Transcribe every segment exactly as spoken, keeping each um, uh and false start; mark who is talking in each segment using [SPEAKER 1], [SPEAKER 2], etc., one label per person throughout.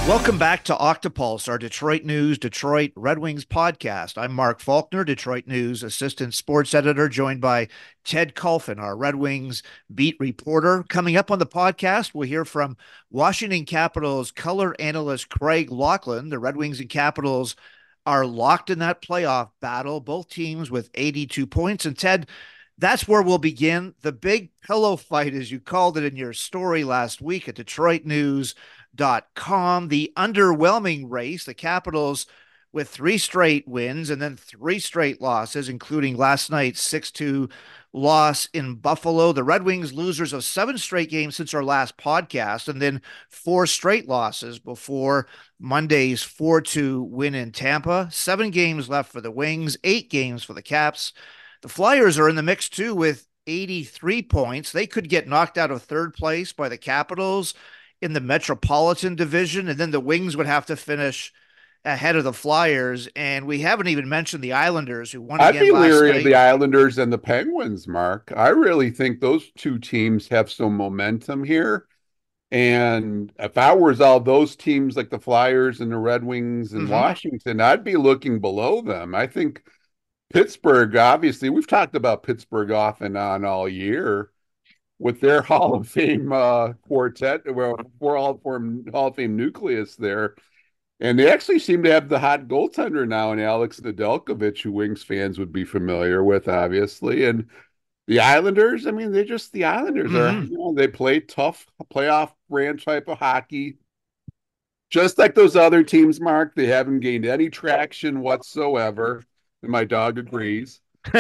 [SPEAKER 1] Welcome back to Octopulse, our Detroit News, Detroit Red Wings podcast. I'm Mark Faulkner, Detroit News assistant sports editor, joined by Ted Kulfan, our Red Wings beat reporter. Coming up on the podcast, we'll hear from Washington Capitals color analyst Craig Laughlin. The Red Wings and Capitals are locked in that playoff battle, both teams with eighty-two points. And Ted, that's where we'll begin. The big pillow fight, as you called it in your story last week at Detroit News dot com, the underwhelming race, the Capitals with three straight wins and then three straight losses, including last night's six two loss in Buffalo. The Red Wings losers of seven straight games since our last podcast, and then four straight losses before Monday's four two win in Tampa. Seven games left for the Wings, eight games for the Caps. The Flyers are in the mix too with eighty-three points. They could get knocked out of third place by the Capitals in the Metropolitan Division, and then the Wings would have to finish ahead of the Flyers. And we haven't even mentioned the Islanders, who won
[SPEAKER 2] I'd
[SPEAKER 1] again
[SPEAKER 2] be
[SPEAKER 1] last
[SPEAKER 2] leery
[SPEAKER 1] night.
[SPEAKER 2] of the Islanders and the Penguins, Mark. I really think those two teams have some momentum here. And if I was all those teams like the Flyers and the Red Wings and
[SPEAKER 1] Mm-hmm.
[SPEAKER 2] Washington, I'd be looking below them. I think Pittsburgh, obviously, we've talked about Pittsburgh off and on all year with their Hall of Fame uh, quartet, well, four Hall of Fame, Hall of Fame nucleus there. And they actually seem to have the hot goaltender now in Alex Nedeljkovic, who Wings fans would be familiar with, obviously. And the Islanders, I mean, they're just the Islanders are,
[SPEAKER 1] Mm-hmm.
[SPEAKER 2] you know, they play tough playoff brand type of hockey. Just like those other teams, Mark, they haven't gained any traction whatsoever. And my dog agrees.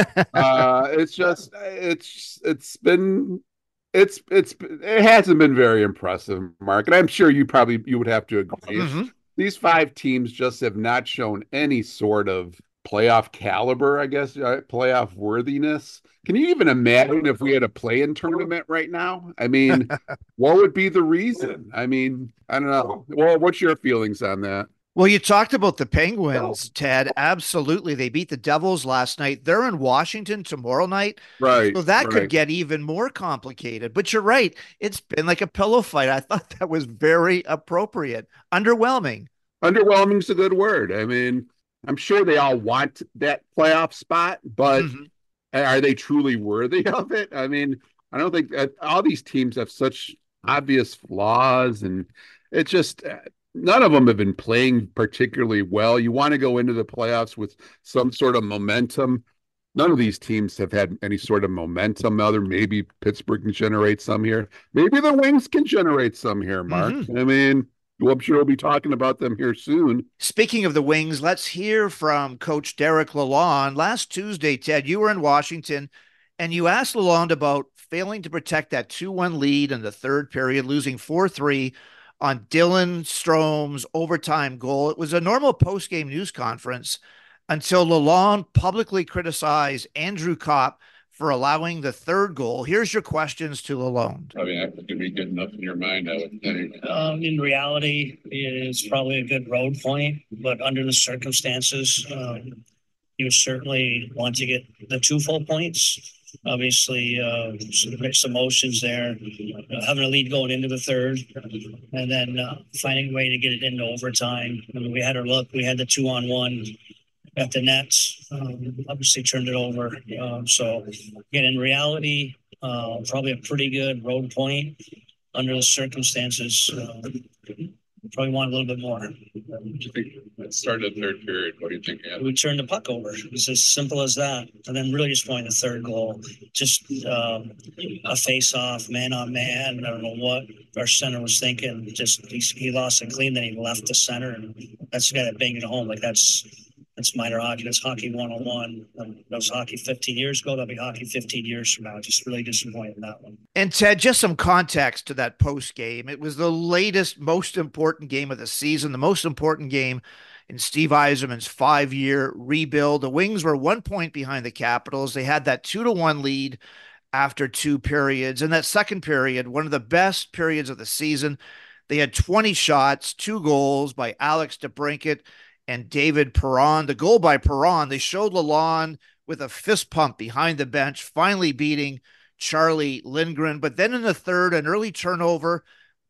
[SPEAKER 2] Uh, it's just, it's, it's been, it's, it's, it hasn't been very impressive, Mark. And I'm sure you probably, you would have to agree.
[SPEAKER 1] Mm-hmm.
[SPEAKER 2] These five teams just have not shown any sort of playoff caliber, I guess, uh, playoff worthiness. Can you even imagine if we had a play-in tournament right now? I mean, what would be the reason? I mean, I don't know. Well, what's your feelings on that?
[SPEAKER 1] Well, you talked about the Penguins, Ted. Absolutely. They beat the Devils last night. They're in Washington tomorrow night.
[SPEAKER 2] Right,
[SPEAKER 1] So that could
[SPEAKER 2] right.
[SPEAKER 1] get even more complicated. But you're right. It's been like a pillow fight. I thought that was very appropriate. Underwhelming.
[SPEAKER 2] Underwhelming's a good word. I mean, I'm sure they all want that playoff spot, but
[SPEAKER 1] Mm-hmm.
[SPEAKER 2] are they truly worthy of it? I mean, I don't think that all these teams have such obvious flaws, and it just uh, none of them have been playing particularly well. You want to go into the playoffs with some sort of momentum. None of these teams have had any sort of momentum. Other maybe Pittsburgh can generate some here. Maybe the Wings can generate some here, Mark.
[SPEAKER 1] Mm-hmm.
[SPEAKER 2] I mean, well, I'm sure we'll be talking about them here soon.
[SPEAKER 1] Speaking of the Wings, let's hear from Coach Derek Lalonde. Last Tuesday, Ted, you were in Washington and you asked Lalonde about failing to protect that two one lead in the third period, losing four three on Dylan Strome's overtime goal. It was a normal post-game news conference until Lalonde publicly criticized Andrew Kopp for allowing the third goal. Here's your questions to Lalonde.
[SPEAKER 3] I mean, that could be good enough in your mind, I would think.
[SPEAKER 4] Um, in reality, it's probably a good road point, but under the circumstances, um, you certainly want to get the two full points. Obviously, uh, some mixed emotions there, uh, having a lead going into the third, and then uh, finding a way to get it into overtime. I mean, we had our look, we had the two on one at the nets, um, obviously turned it over. Um, so, again, in reality, uh, probably a pretty good road point under the circumstances. Uh, probably want a little bit more.
[SPEAKER 3] What do you think? Let's start the third period. What do you think, Ed?
[SPEAKER 4] We turned the puck over. It's as simple as that. And then really just wanting the third goal. Just um, a face-off, man on man. I don't know what our center was thinking. Just he, he lost it clean, then he left the center, and that's the guy that banged it home. Like that's that's minor hockey. That's hockey one oh one. Um, that was hockey fifteen years ago. That'll be hockey fifteen years from now. Just really disappointed in that one.
[SPEAKER 1] And Ted, just some context to that post game. It was the latest, most important game of the season, the most important game in Steve Yzerman's five-year rebuild. The Wings were one point behind the Capitals. They had that two to one lead after two periods. In that second period, one of the best periods of the season, they had twenty shots, two goals by Alex DeBrincat and David Perron. The goal by Perron, they showed Lalonde with a fist pump behind the bench, finally beating Charlie Lindgren. But then in the third, an early turnover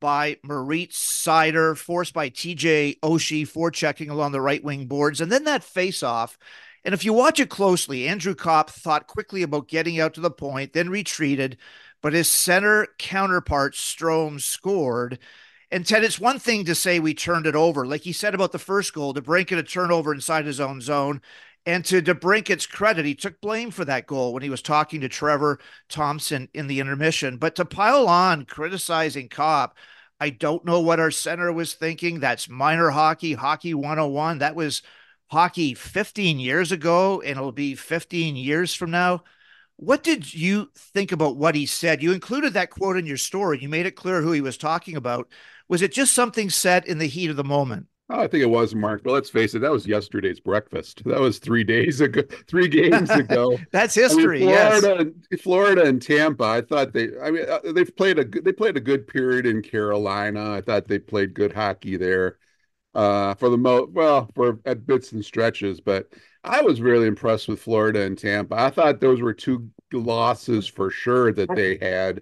[SPEAKER 1] by Moritz Seider, forced by T J Oshie, forechecking along the right wing boards. And then that face-off. And if you watch it closely, Andrew Kopp thought quickly about getting out to the point, then retreated, but his center counterpart, Strome, scored. And Ted, it's one thing to say we turned it over. Like he said about the first goal, DeBrincat a turnover inside his own zone. And to DeBrincat's credit, he took blame for that goal when he was talking to Trevor Thompson in the intermission. But to pile on criticizing Kopp, I don't know what our center was thinking. That's minor hockey, hockey one oh one. That was hockey fifteen years ago, and it'll be fifteen years from now. What did you think about what he said? You included that quote in your story. You made it clear who he was talking about. Was it just something said in the heat of the moment?
[SPEAKER 2] Oh, I think it was, Mark. But let's face it, that was yesterday's breakfast. That was three days ago, three games ago.
[SPEAKER 1] That's history.
[SPEAKER 2] I mean, Florida,
[SPEAKER 1] yes.
[SPEAKER 2] Florida and Tampa. I thought they. I mean, they've played a good. They played a good period in Carolina. I thought they played good hockey there, uh, for the most. Well, for at bits and stretches. But I was really impressed with Florida and Tampa. I thought those were two losses for sure that they had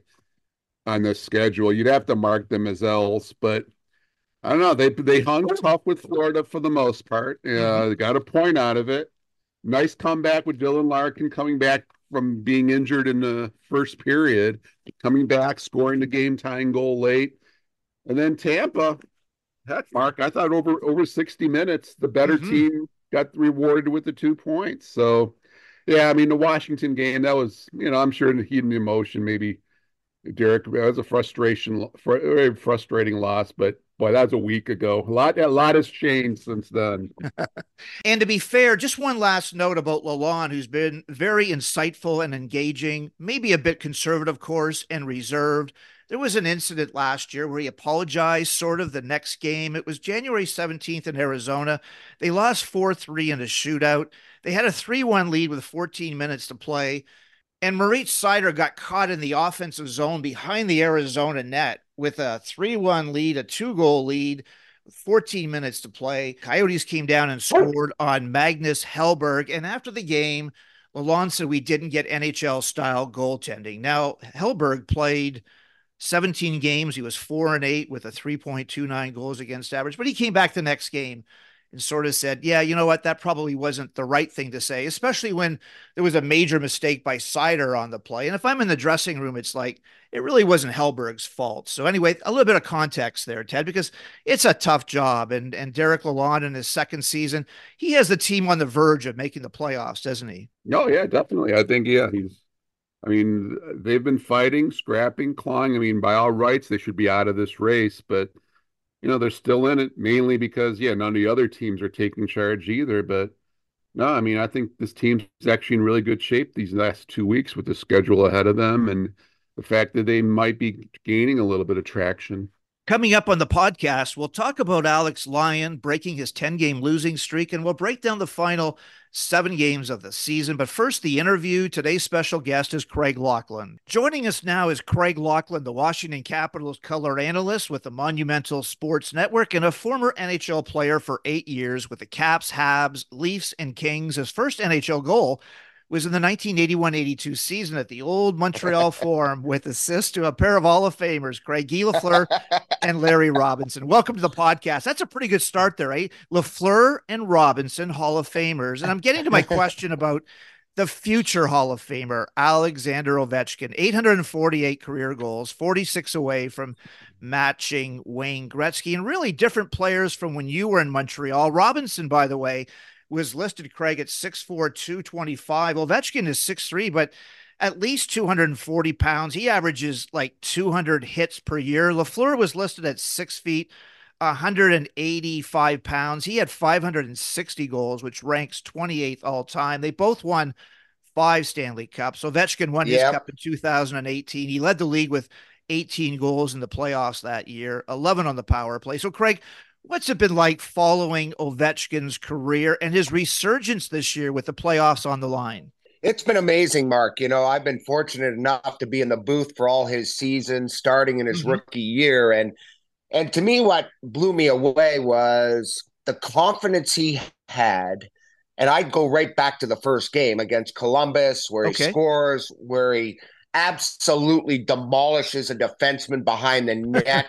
[SPEAKER 2] on the schedule. You'd have to mark them as L's, but. I don't know. They they hung tough with Florida for the most part. Uh,
[SPEAKER 1] Mhm.
[SPEAKER 2] They got a point out of it. Nice comeback with Dylan Larkin coming back from being injured in the first period, coming back, scoring the game-tying goal late. And then Tampa, heck, Mark, I thought over, over sixty minutes, the better
[SPEAKER 1] Mhm.
[SPEAKER 2] team got rewarded with the two points. So, yeah, I mean, the Washington game, that was, you know, I'm sure in the heat and emotion, maybe Derek, that was a frustration, fr- very frustrating loss, but boy, that was a week ago. A lot, a lot has changed since then.
[SPEAKER 1] And to be fair, just one last note about Lalonde, who's been very insightful and engaging, maybe a bit conservative, of course, and reserved. There was an incident last year where he apologized sort of the next game. It was January seventeenth in Arizona. They lost four three in a shootout. They had a three one lead with fourteen minutes to play. And Moritz Seider got caught in the offensive zone behind the Arizona net with a three one lead, a two-goal lead, fourteen minutes to play. Coyotes came down and scored on Magnus Hellberg. And after the game, Lalonde said we didn't get N H L-style goaltending. Now, Hellberg played seventeen games. He was four and eight with a three point two nine goals against average. But he came back the next game and sort of said, yeah, you know what? That probably wasn't the right thing to say, especially when there was a major mistake by Seider on the play. And if I'm in the dressing room, it's like, it really wasn't Hellberg's fault. So anyway, a little bit of context there, Ted, because it's a tough job. And, and Derek Lalonde in his second season, he has the team on the verge of making the playoffs, doesn't he?
[SPEAKER 2] Oh, yeah, definitely. I think, yeah, he's, I mean, they've been fighting, scrapping, clawing. I mean, by all rights, they should be out of this race, but you know, they're still in it mainly because, yeah, none of the other teams are taking charge either. But no, I mean, I think this team's actually in really good shape these last two weeks with the schedule ahead of them and the fact that they might be gaining a little bit of traction.
[SPEAKER 1] Coming up on the podcast, we'll talk about Alex Lyon breaking his ten-game losing streak, and we'll break down the final seven games of the season. But first, the interview. Today's special guest is Craig Laughlin. Joining us now is Craig Laughlin, the Washington Capitals color analyst with the Monumental Sports Network and a former N H L player for eight years with the Caps, Habs, Leafs, and Kings. His first N H L goal was in the nineteen eighty-one eighty-two season at the old Montreal Forum with assist to a pair of Hall of Famers, Craig Guy Lafleur and Larry Robinson. Welcome to the podcast. That's a pretty good start there, eh? Lafleur and Robinson, Hall of Famers. And I'm getting to my question about the future Hall of Famer, Alexander Ovechkin, eight hundred forty-eight career goals, forty-six away from matching Wayne Gretzky, and really different players from when you were in Montreal. Robinson, by the way, was listed, Craig, at six four, two twenty-five. Ovechkin is six three, but at least two hundred forty pounds. He averages like two hundred hits per year. Lafleur was listed at six feet, one hundred eighty-five pounds. He had five hundred sixty goals, which ranks twenty-eighth all time. They both won five Stanley Cups. Ovechkin won his
[SPEAKER 5] Yep.
[SPEAKER 1] cup in two thousand eighteen. He led the league with eighteen goals in the playoffs that year, eleven on the power play. So, Craig, what's it been like following Ovechkin's career and his resurgence this year with the playoffs on the line?
[SPEAKER 5] It's been amazing, Mark. You know, I've been fortunate enough to be in the booth for all his seasons, starting in his
[SPEAKER 1] Mhm.
[SPEAKER 5] rookie year. And and to me, what blew me away was the confidence he had. And I'd go right back to the first game against Columbus, where he
[SPEAKER 1] Okay.
[SPEAKER 5] scores, where he absolutely demolishes a defenseman behind the net.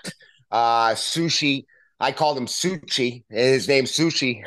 [SPEAKER 5] uh, Sushi. I called him Suchi. His name's Sushi.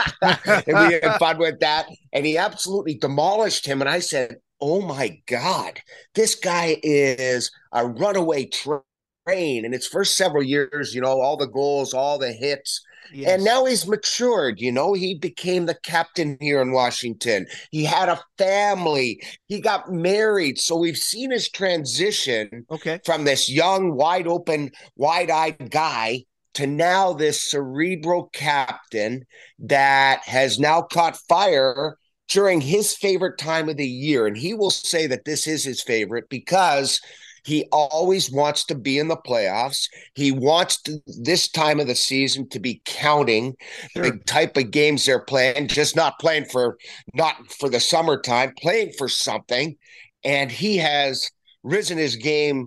[SPEAKER 5] And we had fun with that. And he absolutely demolished him. And I said, oh my God, this guy is a runaway train. In its first several years, you know, all the goals, all the hits. Yes. And now he's matured. You know, he became the captain here in Washington. He had a family. He got married. So we've seen his transition
[SPEAKER 1] okay.
[SPEAKER 5] from this young, wide open, wide-eyed guy to now this cerebral captain that has now caught fire during his favorite time of the year. And he will say that this is his favorite because he always wants to be in the playoffs. He wants to, this time of the season to be counting sure. the type of games they're playing, just not playing for, not for the summertime, playing for something. And he has risen his game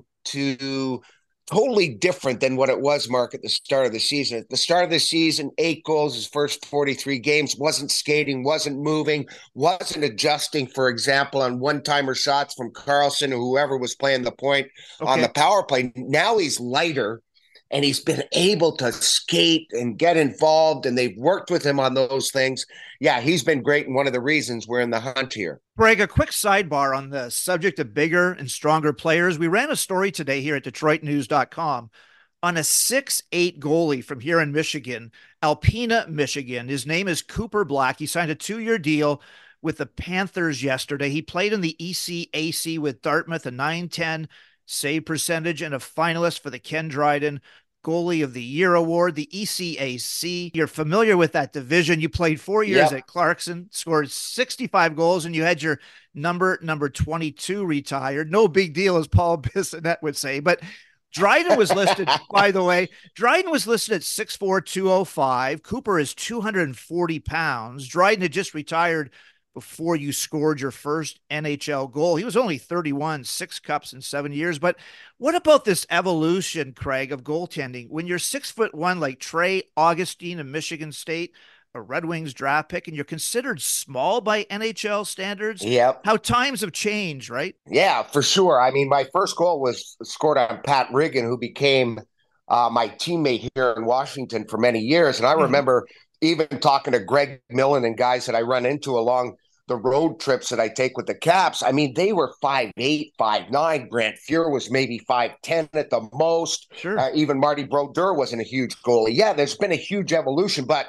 [SPEAKER 5] to totally different than what it was, Mark, at the start of the season. At the start of the season, eight goals, his first forty-three games, wasn't skating, wasn't moving, wasn't adjusting, for example, on one-timer shots from Carlson or whoever was playing the point okay. on the power play. Now he's lighter, and he's been able to skate and get involved, and they've worked with him on those things. Yeah, he's been great, and one of the reasons we're in the hunt here.
[SPEAKER 1] Greg, a quick sidebar on the subject of bigger and stronger players. We ran a story today here at Detroit News dot com on a six eight goalie from here in Michigan, Alpena, Michigan. His name is Cooper Black. He signed a two-year deal with the Panthers yesterday. He played in the E C A C with Dartmouth, a nine ten save percentage, and a finalist for the Ken Dryden Goalie of the Year Award, the E C A C. You're familiar with that division. You played four years yep. at Clarkson, scored sixty-five goals, and you had your number, number twenty-two retired. No big deal, as Paul Bissonnette would say. But Dryden was listed, by the way, Dryden was listed at six four, two oh five. Cooper is two hundred forty pounds. Dryden had just retired before you scored your first N H L goal. He was only thirty-one, six cups in seven years. But what about this evolution, Craig, of goaltending? When you're six foot one, like Trey Augustine of Michigan State, a Red Wings draft pick, and you're considered small by N H L standards,
[SPEAKER 5] yep.
[SPEAKER 1] how times have changed, right?
[SPEAKER 5] Yeah, for sure. I mean, my first goal was scored on Pat Riggin, who became uh, my teammate here in Washington for many years. And I mm-hmm. remember even talking to Greg Millen and guys that I run into along the road trips that I take with the Caps. I mean, they were five eight, five nine. Grant Fuhr was maybe five ten at the most.
[SPEAKER 1] Sure.
[SPEAKER 5] Uh, even Marty Brodeur wasn't a huge goalie. Yeah, there's been a huge evolution, but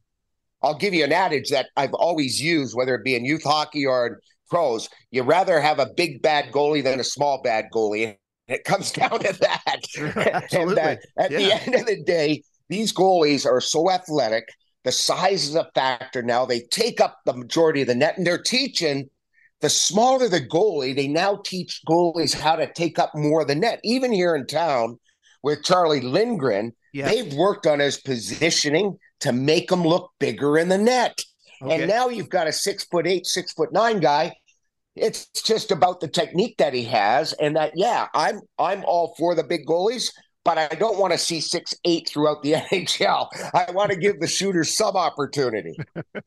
[SPEAKER 5] I'll give you an adage that I've always used, whether it be in youth hockey or in pros. You'd rather have a big bad goalie than a small bad goalie. It comes down to that.
[SPEAKER 1] Sure, absolutely.
[SPEAKER 5] And, uh, at
[SPEAKER 1] yeah.
[SPEAKER 5] the end of the day, these goalies are so athletic. The size is a factor now. They take up the majority of the net, and they're teaching the smaller the goalie, they now teach goalies how to take up more of the net. Even here in town with Charlie Lindgren, yeah. they've worked on his positioning to make him look bigger in the net. Okay. And now you've got a six foot eight, six foot nine guy. It's just about the technique that he has. And that, yeah, I'm I'm all for the big goalies, but I don't want to see six eight throughout the N H L. I want to give the shooters some opportunity.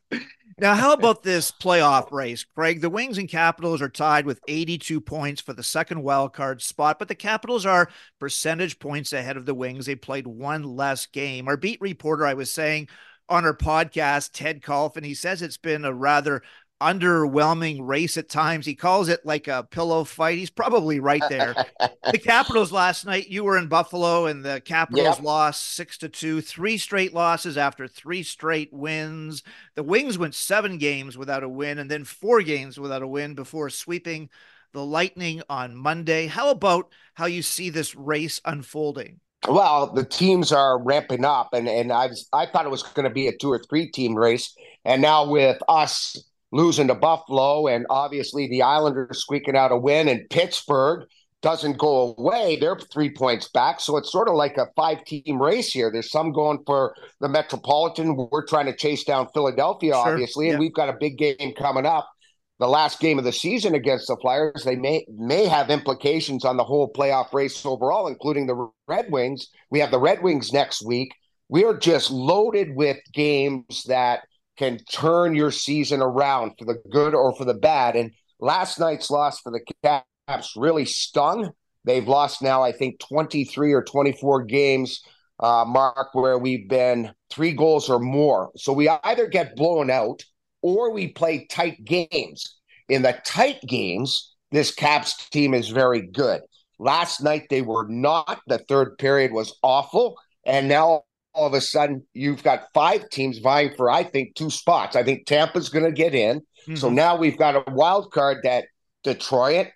[SPEAKER 1] Now, how about this playoff race, Craig? The Wings and Capitals are tied with eighty-two points for the second wild card spot, but the Capitals are percentage points ahead of the Wings. They played one less game. Our beat reporter, I was saying on our podcast, Ted Colfin, he says it's been a rather underwhelming race at times. He calls it like a pillow fight. He's probably right there. The Capitals last night, you were in Buffalo, and the Capitals yep. lost six to two, three straight losses after three straight wins. The Wings went seven games without a win and then four games without a win before sweeping the Lightning on Monday. How about how you see this race unfolding?
[SPEAKER 5] Well, the teams are ramping up, and, and I was, I thought it was going to be a two or three team race. And now with us losing to Buffalo, and obviously the Islanders squeaking out a win, and Pittsburgh doesn't go away. They're three points back. So it's sort of like a five-team race here. There's some going for the Metropolitan. We're trying to chase down Philadelphia, sure. obviously, and yeah. we've got a big game coming up. The last game of the season against the Flyers, they may may have implications on the whole playoff race overall, including the Red Wings. We have the Red Wings next week. We're just loaded with games that can turn your season around for the good or for the bad. And last night's loss for the Caps really stung. They've lost now, I think, twenty-three or twenty-four games uh, Mark, where we've been three goals or more. So we either get blown out or we play tight games. In the tight games, this Caps team is very good. Last night they were not. The third period was awful. And now all of a sudden you've got five teams vying for, I think, two spots. I think Tampa's going to get in. Mm-hmm. So now we've got a wild card that Detroit,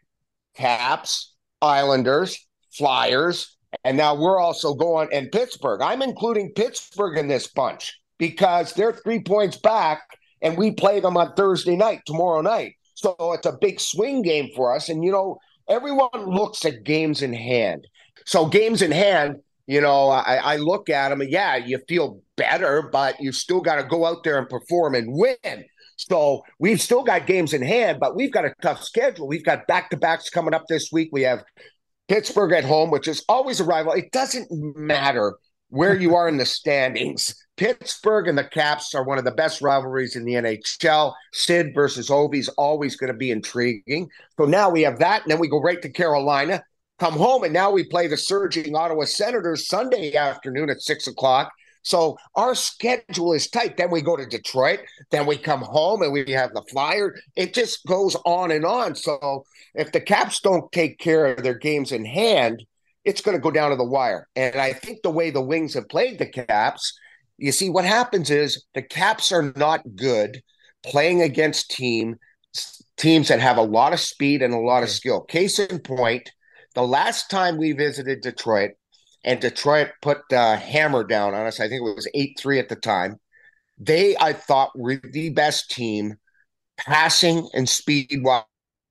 [SPEAKER 5] Caps, Islanders, Flyers, and now we're also going, and Pittsburgh. I'm including Pittsburgh in this bunch because they're three points back and we play them on Thursday night, tomorrow night. So it's a big swing game for us. And, you know, everyone looks at games in hand. So games in hand, you know, I, I look at them and yeah, you feel better, but you still got to go out there and perform and win. So we've still got games in hand, but we've got a tough schedule. We've got back-to-backs coming up this week. We have Pittsburgh at home, which is always a rival. It doesn't matter where you are in the standings. Pittsburgh and the Caps are one of the best rivalries in the N H L. Sid versus Ovi is always going to be intriguing. So now we have that, and then we go right to Carolina, come home, and now we play the surging Ottawa Senators Sunday afternoon at six o'clock. So our schedule is tight. Then we go to Detroit. Then we come home and we have the Flyers. It just goes on and on. So if the Caps don't take care of their games in hand, it's going to go down to the wire. And I think the way the Wings have played the Caps, you see what happens is the Caps are not good playing against team teams that have a lot of speed and a lot of skill. Case in point, the last time we visited Detroit, and Detroit put the hammer down on us. I think it was eight three at the time. They, I thought, were the best team passing and speed-wise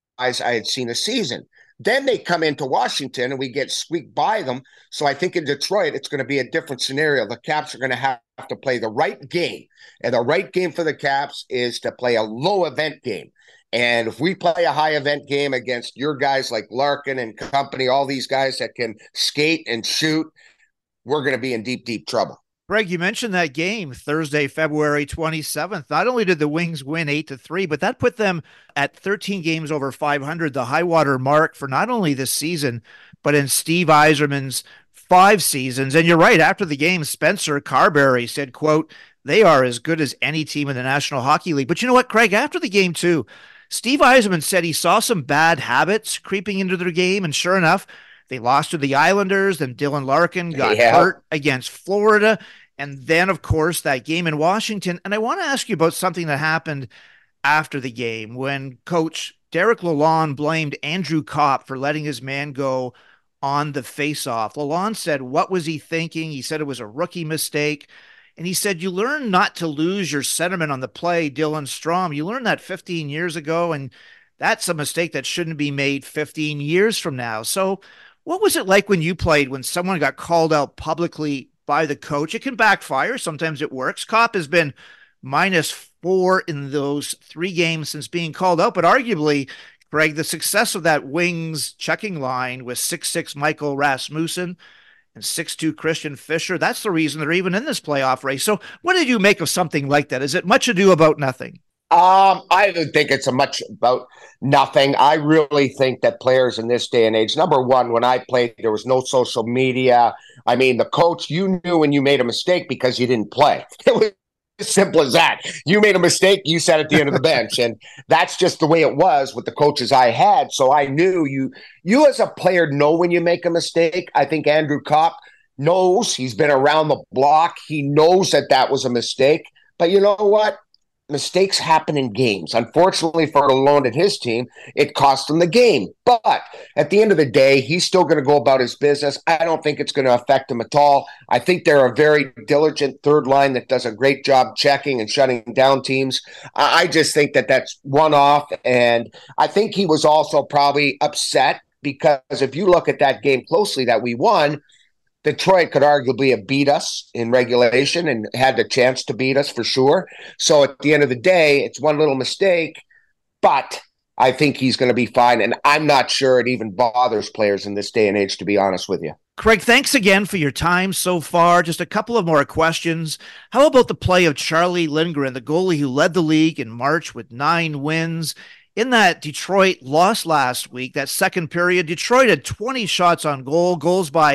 [SPEAKER 5] I had seen this season. Then they come into Washington and we get squeaked by them. So I think in Detroit, it's going to be a different scenario. The Caps are going to have to play the right game. And the right game for the Caps is to play a low-event game. And if we play a high event game against your guys like Larkin and company, all these guys that can skate and shoot, we're going to be in deep, deep trouble.
[SPEAKER 1] Greg, you mentioned that game Thursday, February twenty-seventh. Not only did the Wings win eight to three, but that put them at thirteen games over five hundred, the high water mark for not only this season, but in Steve Yzerman's five seasons. And you're right, after the game, Spencer Carberry said, quote, "They are as good as any team in the National Hockey League." But you know what, Craig, after the game too, Steve Yzerman said he saw some bad habits creeping into their game, and sure enough, they lost to the Islanders, then Dylan Larkin got yeah. hurt against Florida, and then, of course, that game in Washington. And I want to ask you about something that happened after the game when Coach Derek Lalonde blamed Andrew Kopp for letting his man go on the faceoff. Lalonde said, what was he thinking? He said it was a rookie mistake. And he said, you learn not to lose your sentiment on the play, Dylan Strome. You learned that fifteen years ago, and that's a mistake that shouldn't be made fifteen years from now. So what was it like when you played, when someone got called out publicly by the coach? It can backfire. Sometimes it works. Kopp has been minus four in those three games since being called out, but arguably, Greg, the success of that Wings checking line with six six Michael Rasmussen and six two Christian Fischer, that's the reason they're even in this playoff race. So what did you make of something like that? Is it much ado about nothing?
[SPEAKER 5] Um, I don't think it's a much about nothing. I really think that players in this day and age, number one, when I played, there was no social media. I mean, the coach, you knew when you made a mistake because you didn't play. It was as simple as that. You made a mistake, you sat at the end of the bench. And that's just the way it was with the coaches I had. So I knew you, you as a player know when you make a mistake. I think Andrew Kopp knows. He's been around the block. He knows that that was a mistake. But you know what? Mistakes happen in games. Unfortunately for Lalonde and his team, it cost them the game. But at the end of the day, he's still going to go about his business. I don't think it's going to affect him at all. I think they're a very diligent third line that does a great job checking and shutting down teams. I just think that that's one-off. And I think he was also probably upset because if you look at that game closely that we won, Detroit could arguably have beat us in regulation and had the chance to beat us for sure. So at the end of the day, it's one little mistake, but I think he's going to be fine. And I'm not sure it even bothers players in this day and age, to be honest with you.
[SPEAKER 1] Craig, thanks again for your time so far. Just a couple of more questions. How about the play of Charlie Lindgren, the goalie who led the league in March with nine wins? In that Detroit loss last week, that second period, Detroit had twenty shots on goal, goals by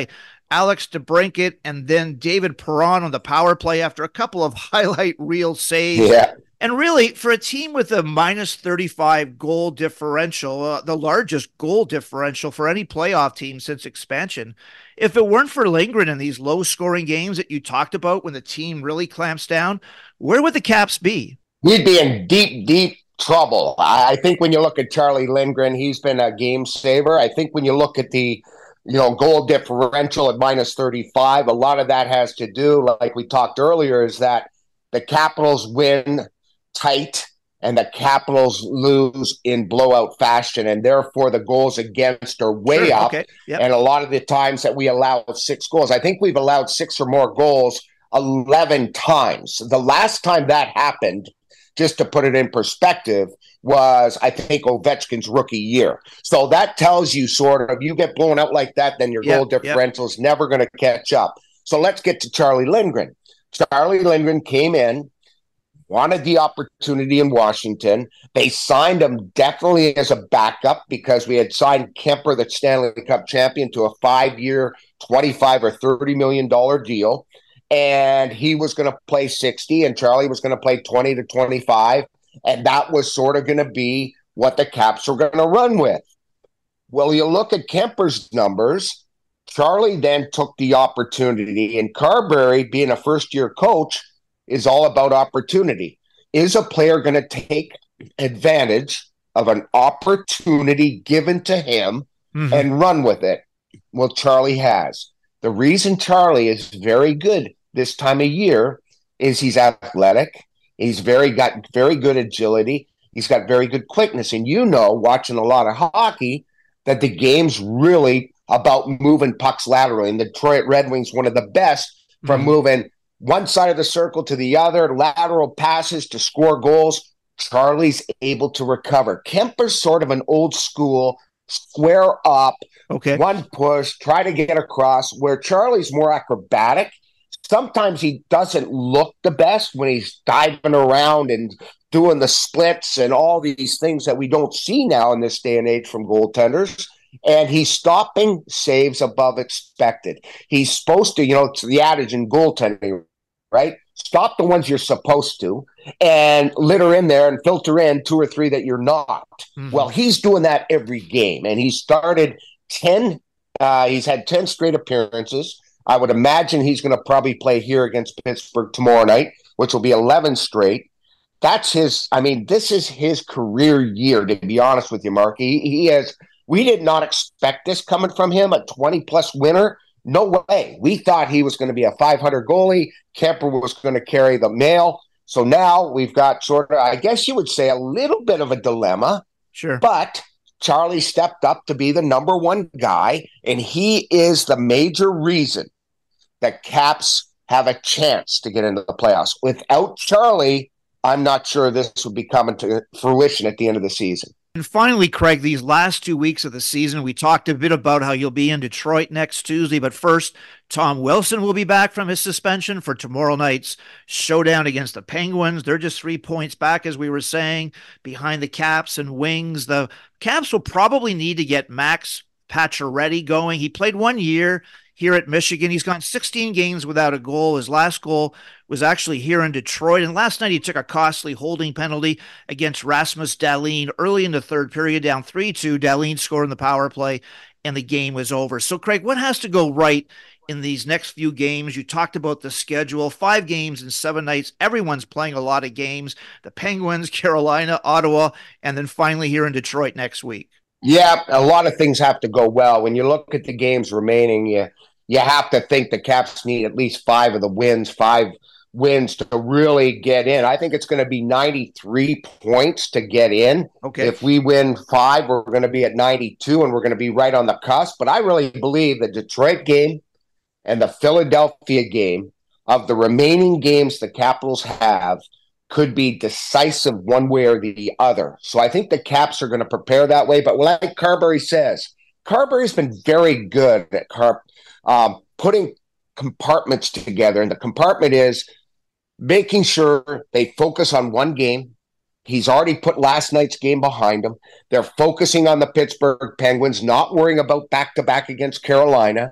[SPEAKER 1] Alex DeBrincat, and then David Perron on the power play after a couple of highlight reel saves.
[SPEAKER 5] Yeah.
[SPEAKER 1] And really, for a team with a minus thirty-five goal differential, uh, the largest goal differential for any playoff team since expansion, if it weren't for Lindgren in these low-scoring games that you talked about when the team really clamps down, where would the Caps be?
[SPEAKER 5] We'd be in deep, deep trouble. I think when you look at Charlie Lindgren, he's been a game saver. I think when you look at the you know, goal differential at minus thirty-five, a lot of that has to do, like we talked earlier, is that the Capitals win tight and the Capitals lose in blowout fashion, and therefore the goals against are way
[SPEAKER 1] Sure,
[SPEAKER 5] up.
[SPEAKER 1] okay, yep.
[SPEAKER 5] And a lot of the times that we allow six goals, I think we've allowed six or more goals eleven times. The last time that happened, just to put it in perspective, was, I think, Ovechkin's rookie year. So that tells you sort of, you get blown out like that, then your
[SPEAKER 1] Yep,
[SPEAKER 5] goal differential is never going to catch up. So let's get to Charlie Lindgren. Charlie Lindgren came in, wanted the opportunity in Washington. They signed him definitely as a backup because we had signed Kemper, the Stanley Cup champion, to a five-year, twenty-five or thirty million dollars deal. And he was going to play sixty, and Charlie was going to play twenty to twenty-five. And that was sort of going to be what the Caps were going to run with. Well, you look at Kemper's numbers. Charlie then took the opportunity, and Carberry, being a first-year coach, is all about opportunity. Is a player going to take advantage of an opportunity given to him mm-hmm. and run with it? Well, Charlie has. The reason Charlie is very good this time of year is he's athletic. He's very got very good agility. He's got very good quickness. And you know, watching a lot of hockey, that the game's really about moving pucks laterally. And the Detroit Red Wings, one of the best mm-hmm. from moving one side of the circle to the other, lateral passes to score goals. Charlie's able to recover. Kemper's sort of an old school, square up,
[SPEAKER 1] okay,
[SPEAKER 5] one push, try to get across, where Charlie's more acrobatic. Sometimes he doesn't look the best when he's diving around and doing the splits and all these things that we don't see now in this day and age from goaltenders. And he's stopping saves above expected. He's supposed to, you know, it's the adage in goaltending, right? Stop the ones you're supposed to and litter in there and filter in two or three that you're not. Mm-hmm. Well, he's doing that every game. And he started ten, uh, he's had ten straight appearances. I would imagine he's going to probably play here against Pittsburgh tomorrow night, which will be eleven straight. That's his, I mean, this is his career year, to be honest with you, Mark. He, he has, we did not expect this coming from him, a twenty-plus winner. No way. We thought he was going to be a five hundred goalie. Kemper was going to carry the mail. So now we've got sort of, I guess you would say, a little bit of a dilemma.
[SPEAKER 1] Sure.
[SPEAKER 5] But Charlie stepped up to be the number one guy, and he is the major reason that Caps have a chance to get into the playoffs. Without Charlie, I'm not sure this would be coming to fruition at the end of the season.
[SPEAKER 1] And finally, Craig, these last two weeks of the season, we talked a bit about how you'll be in Detroit next Tuesday. But first, Tom Wilson will be back from his suspension for tomorrow night's showdown against the Penguins. They're just three points back, as we were saying, behind the Caps and Wings. The Caps will probably need to get Max Pacioretty going. He played one year here at Michigan. He's gone sixteen games without a goal. His last goal was actually here in Detroit. And last night he took a costly holding penalty against Rasmus Dahlin early in the third period, down three two. Dahlin scored in the power play, and the game was over. So, Craig, what has to go right in these next few games? You talked about the schedule, five games in seven nights. Everyone's playing a lot of games. The Penguins, Carolina, Ottawa, and then finally here in Detroit next week.
[SPEAKER 5] Yeah, a lot of things have to go well. When you look at the games remaining, you, you have to think the Caps need at least five of the wins, five wins to really get in. I think it's going to be ninety-three points to get in.
[SPEAKER 1] Okay.
[SPEAKER 5] If we win five, we're going to be at ninety-two, and we're going to be right on the cusp. But I really believe the Detroit game and the Philadelphia game, of the remaining games the Capitals have, could be decisive one way or the other. So I think the Caps are going to prepare that way. But like Carberry says, Carberry's been very good at car, um, putting compartments together. And the compartment is making sure they focus on one game. He's already put last night's game behind him. They're focusing on the Pittsburgh Penguins, not worrying about back-to-back against Carolina.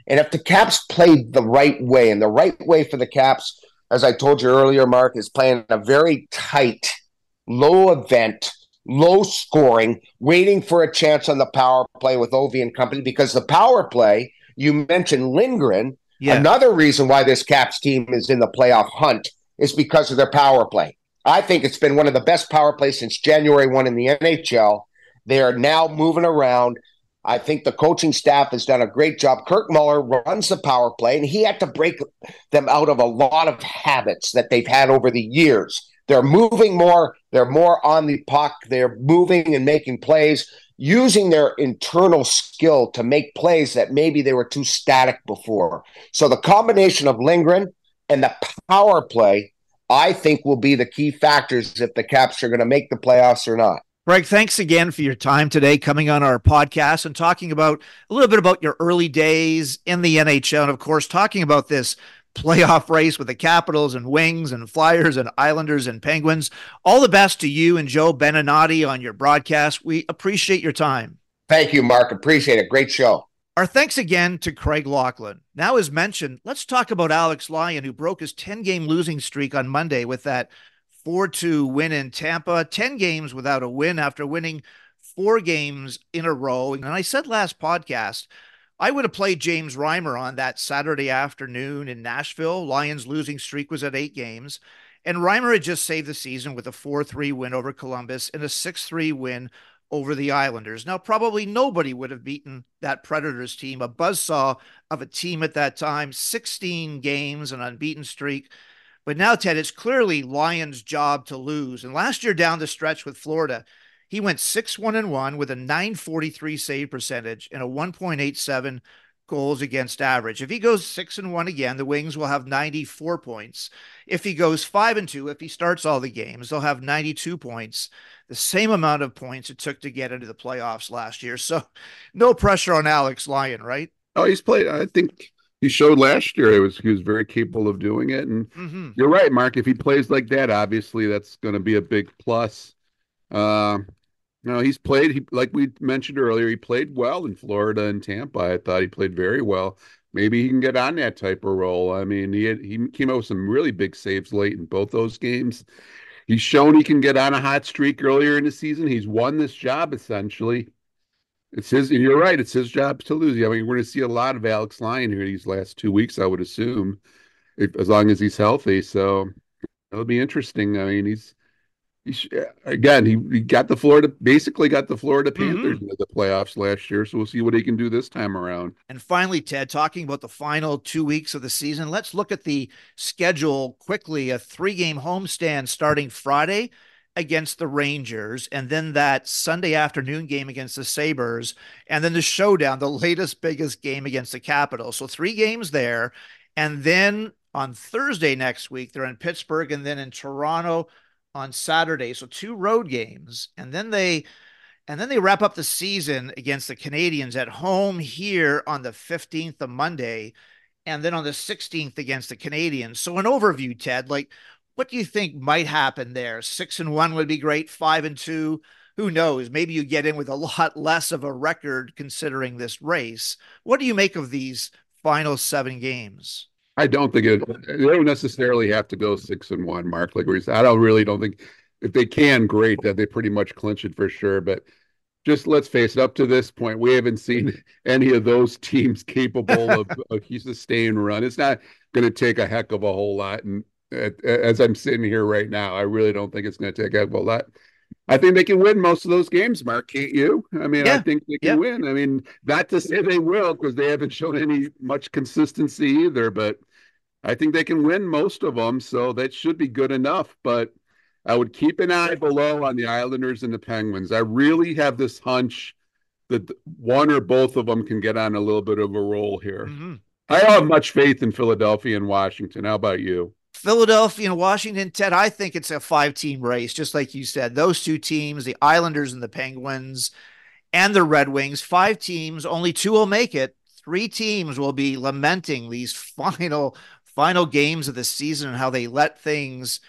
[SPEAKER 5] And if the Caps play the right way, and the right way for the Caps, as I told you earlier, Mark, is playing a very tight, low event, low scoring, waiting for a chance on the power play with Ovi and company, because the power play, you mentioned Lindgren. Yeah. Another reason why this Caps team is in the playoff hunt is because of their power play. I think it's been one of the best power plays since January first in the N H L. They are now moving around. I think the coaching staff has done a great job. Kirk Muller runs the power play, and he had to break them out of a lot of habits that they've had over the years. They're moving more. They're more on the puck. They're moving and making plays, using their internal skill to make plays that maybe they were too static before. So the combination of Lindgren and the power play, I think, will be the key factors if the Caps are going to make the playoffs or not.
[SPEAKER 1] Greg, thanks again for your time today, coming on our podcast and talking about a little bit about your early days in the N H L. And of course, talking about this playoff race with the Capitals and Wings and Flyers and Islanders and Penguins. All the best to you and Joe Beninati on your broadcast. We appreciate your time.
[SPEAKER 5] Thank you, Mark. Appreciate it. Great show.
[SPEAKER 1] Our thanks again to Craig Laughlin. Now, as mentioned, let's talk about Alex Lyon, who broke his ten-game losing streak on Monday with that four two win in Tampa, ten games without a win after winning four games in a row. And I said last podcast, I would have played James Reimer on that Saturday afternoon in Nashville. Lions' losing streak was at eight games. And Reimer had just saved the season with a four three win over Columbus and a six three win over the Islanders. Now, probably nobody would have beaten that Predators team, a buzzsaw of a team at that time, sixteen games, an unbeaten streak. But now, Ted, it's clearly Lions' job to lose. And last year down the stretch with Florida, he went six one and one with a nine forty-three save percentage and a one point eight seven goals against average. If he goes six and one again, the Wings will have ninety-four points. If he goes five and two, if he starts all the games, they'll have ninety-two points, the same amount of points it took to get into the playoffs last year. So no pressure on Alex Lyon, right?
[SPEAKER 2] Oh, he's played, I think he showed last year he was he was very capable of doing it. And mm-hmm. You're right, Mark. If he plays like that, obviously that's going to be a big plus. Uh, you know, he's played, he, like we mentioned earlier, he played well in Florida and Tampa. I thought he played very well. Maybe he can get on that type of role. I mean, he had, he came out with some really big saves late in both those games. He's shown he can get on a hot streak earlier in the season. He's won this job, essentially. It's his, and you're right, it's his job to lose. I mean, we're going to see a lot of Alex Lyon here these last two weeks, I would assume, if, as long as he's healthy. So it'll be interesting. I mean, he's, he's again, he, he got the Florida, basically got the Florida Panthers mm-hmm. into the playoffs last year. So we'll see what he can do this time around.
[SPEAKER 1] And finally, Ted, talking about the final two weeks of the season, let's look at the schedule quickly. A three-game homestand starting Friday against the Rangers, and then that Sunday afternoon game against the Sabres, and then the showdown, the latest, biggest game against the Capitals. So three games there. And then on Thursday next week, they're in Pittsburgh and then in Toronto on Saturday. So two road games. And then they and then they wrap up the season against the Canadiens at home here on the fifteenth of Monday, and then on the sixteenth against the Canadiens. So an overview, Ted, like, what do you think might happen there? Six and one would be great. Five and two, who knows? Maybe you get in with a lot less of a record considering this race. What do you make of these final seven games?
[SPEAKER 2] I don't think it. They don't necessarily have to go six and one, Mark. Like we said, I don't really don't think if they can, great. That they pretty much clinch it for sure. But just let's face it. Up to this point, we haven't seen any of those teams capable of a sustained run. It's not going to take a heck of a whole lot. And as I'm sitting here right now, I really don't think it's going to take a whole lot. I think they can win most of those games, Mark. Can't you? I mean, yeah. I think they can yeah. win. I mean, not to say they will, because they haven't shown any much consistency either, but I think they can win most of them, so that should be good enough. But I would keep an eye below on the Islanders and the Penguins. I really have this hunch that one or both of them can get on a little bit of a roll here. Mm-hmm. I don't have much faith in Philadelphia and Washington. How about you?
[SPEAKER 1] Philadelphia and Washington, Ted, I think it's a five-team race, just like you said. Those two teams, the Islanders and the Penguins and the Red Wings, five teams, only two will make it. Three teams will be lamenting these final, final games of the season and how they let things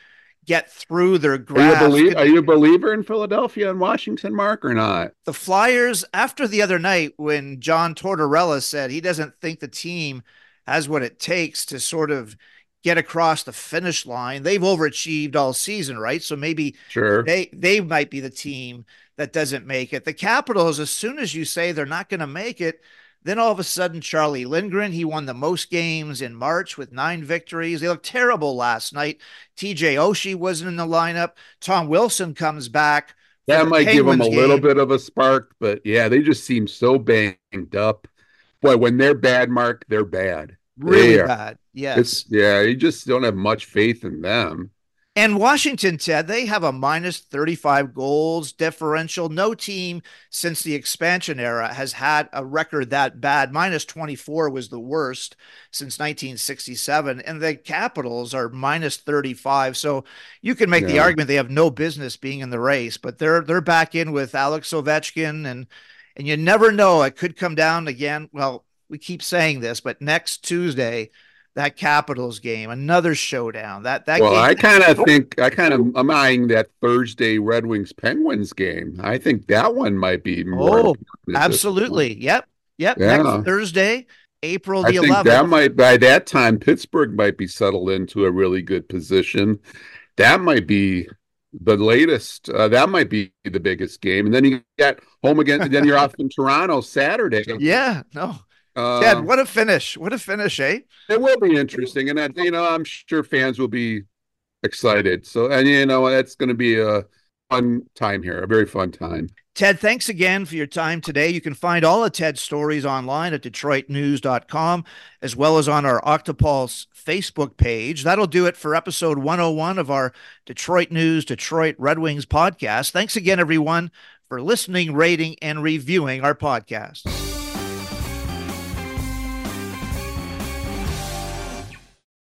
[SPEAKER 1] get through their
[SPEAKER 2] Are you, a
[SPEAKER 1] grasp.
[SPEAKER 2] belie- are you a believer in Philadelphia and Washington, Mark, or not?
[SPEAKER 1] The Flyers, after the other night when John Tortorella said he doesn't think the team has what it takes to sort of get across the finish line, they've overachieved all season, right? So maybe
[SPEAKER 2] Sure.
[SPEAKER 1] they they might be the team that doesn't make it. The Capitals, as soon as you say they're not going to make it, then all of a sudden, Charlie Lindgren, he won the most games in March with nine victories. They looked terrible last night. T J Oshie wasn't in the lineup. Tom Wilson comes back.
[SPEAKER 2] That might give them a
[SPEAKER 1] Penguins
[SPEAKER 2] little
[SPEAKER 1] game.
[SPEAKER 2] bit of a spark, but yeah, they just seem so banged up. Boy, when they're bad, Mark, they're bad.
[SPEAKER 1] Really
[SPEAKER 2] They are.
[SPEAKER 1] bad. Yes.
[SPEAKER 2] It's yeah, you just don't have much faith in them.
[SPEAKER 1] And Washington, Ted, they have a minus thirty-five goals differential. No team since the expansion era has had a record that bad. Minus twenty-four was the worst since nineteen sixty-seven. And the Capitals are minus thirty-five. So you can make the
[SPEAKER 2] Yeah.
[SPEAKER 1] argument they have no business being in the race, but they're they're back in with Alex Ovechkin, and and you never know. It could come down again. Well, we keep saying this, but next Tuesday, that Capitals game, another showdown. That that
[SPEAKER 2] Well,
[SPEAKER 1] game,
[SPEAKER 2] I kind of think I kind of I'm eyeing that Thursday Red Wings Penguins game. I think that one might be more.
[SPEAKER 1] Oh,
[SPEAKER 2] important at this
[SPEAKER 1] absolutely. Yep. Yep.
[SPEAKER 2] Yeah.
[SPEAKER 1] Next Thursday, April
[SPEAKER 2] I
[SPEAKER 1] the
[SPEAKER 2] think that
[SPEAKER 1] eleventh.
[SPEAKER 2] might by that time Pittsburgh might be settled into a really good position. That might be the latest. Uh, that might be the biggest game, and then you got home again. And then you're off in Toronto Saturday.
[SPEAKER 1] Yeah. No.
[SPEAKER 2] Uh,
[SPEAKER 1] Ted, what a finish. What a finish, eh?
[SPEAKER 2] It will be interesting, and I, you know, I'm sure fans will be excited. So, and you know, that's going to be a fun time here, a very fun time.
[SPEAKER 1] Ted, thanks again for your time today. You can find all of Ted's stories online at detroit news dot com, as well as on our Octopulse Facebook page. That'll do it for episode one oh one of our Detroit News, Detroit Red Wings podcast. Thanks again, everyone, for listening, rating, and reviewing our podcast.